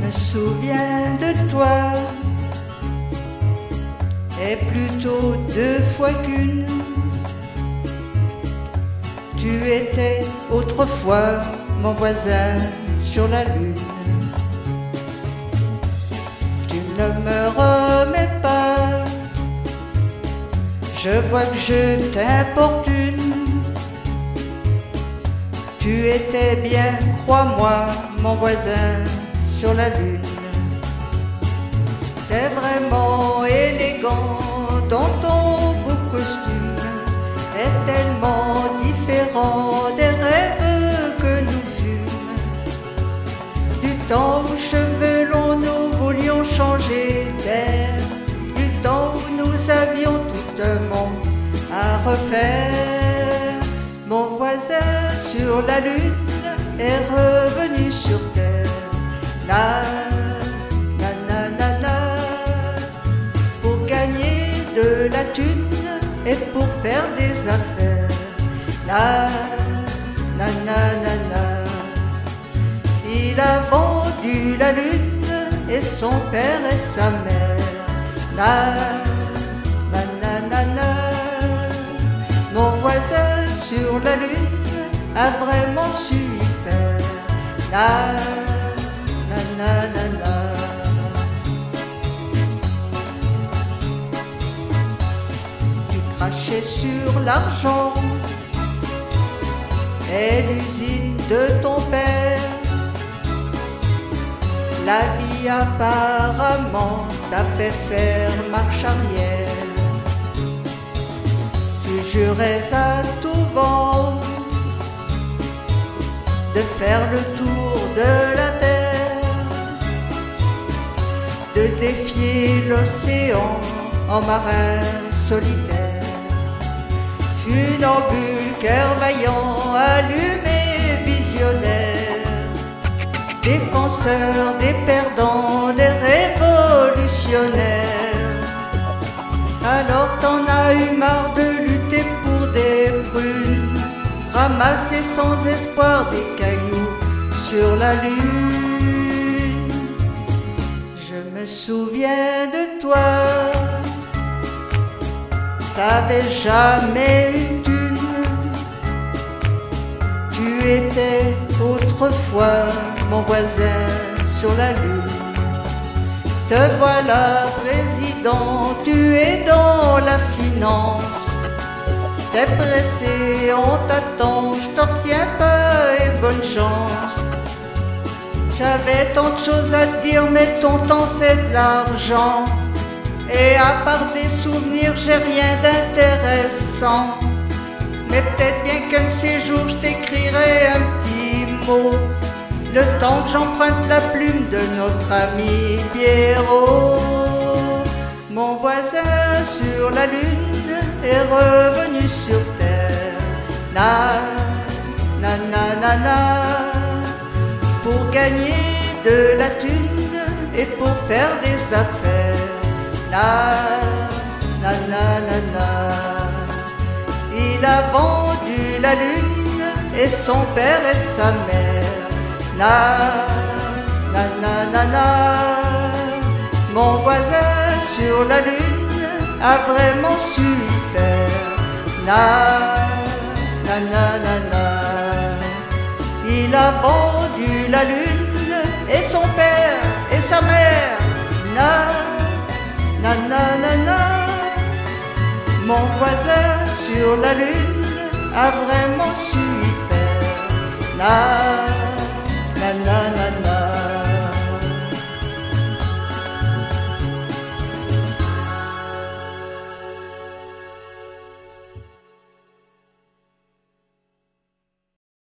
me souviens de toi, et plutôt deux fois qu'une. Tu étais autrefois mon voisin sur la lune. Tu ne me remets pas, je vois que je t'importune. Tu étais bien, crois-moi, mon voisin sur la lune. T'es vraiment élégant dans ton beau costume, est tellement différent des rêves que nous fûmes. Du temps où cheveux longs nous voulions changer d'air, du temps où nous avions tout un monde à refaire. Mon voisin sur la lune est revenu sur terre. Na, na, na, na, na. Pour gagner de la thune et pour faire des affaires. Na, na, na, na, na. Il a vendu la lune et son père et sa mère. Na, na, na, na, na. Mon voisin sur la lune a vraiment su y faire. Na, na, na, na, na. Tu crachais sur l'argent et l'usine de ton père. La vie apparemment t'a fait faire marche arrière. Tu jurais à tout vent de faire le tour de la terre, de défier l'océan en marin solitaire. Funambule, cœur vaillant, allumé, visionnaire, défenseur des perdants, des révolutionnaires. Alors t'en as eu marre de lutter pour des prunes, ramasser sans espoir des cailloux sur la lune. Je me souviens de toi, t'avais jamais une thune. Tu étais autrefois mon voisin sur la lune. Te voilà président, tu es dans la finance. T'es pressé, on t'attend, je t'en retiens pas et bonne chance. J'avais tant de choses à te dire, mais ton temps c'est de l'argent. Et à part des souvenirs, j'ai rien d'intéressant. Mais peut-être bien qu'un de ces jours, je t'écrirai un petit mot, le temps que j'emprunte la plume de notre ami Pierrot. Mon voisin sur la lune est revenu sur terre. Na, na, na, na, na. Pour gagner de la thune et pour faire des affaires. Na, na, na, na, na. Il a vendu la lune et son père et sa mère. Na, na, na, na, na. Mon voisin sur la lune a vraiment su y faire. Na, na, na, na, na. Il a vendu la lune et son père et sa mère. Na, na, na, na, na. Mon voisin sur la lune a vraiment su